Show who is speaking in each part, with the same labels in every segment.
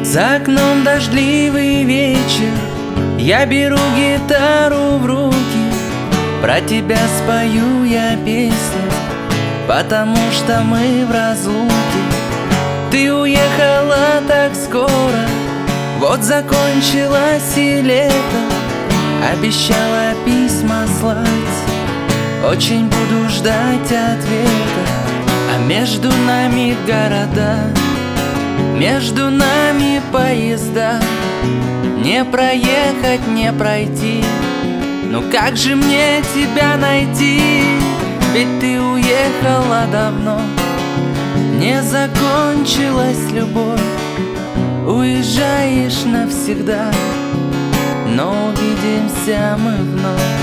Speaker 1: За окном дождливый вечер, я беру гитару в руки, про тебя спою я песню, потому что мы в разлуке. Ты уехала так скоро, вот закончилось и лето. Обещала письма слать, очень буду ждать ответа. А между нами города, между нами поезда, не проехать, не пройти. Ну как же мне тебя найти? Ведь ты уехала давно, не закончилась любовь. Уезжаешь навсегда, но увидимся мы вновь.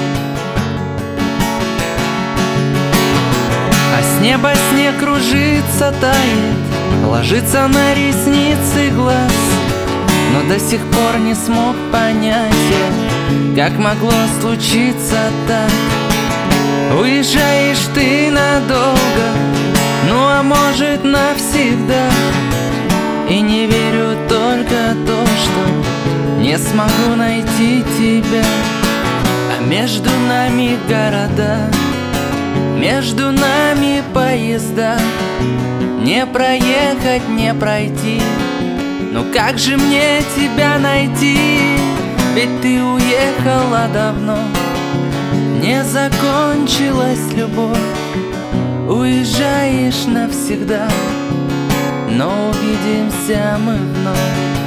Speaker 1: А с неба снег кружится, тает, ложится на ресницы глаз, но до сих пор не смог понять я, как могло случиться так. Уезжаешь ты надолго, ну а может навсегда. И не верю только то, что не смогу найти тебя. А между нами города, между нами поезда, не проехать, не пройти. Ну как же мне тебя найти? Ведь ты уехала давно, не закончилась любовь. Уезжаешь навсегда, но увидимся мы вновь.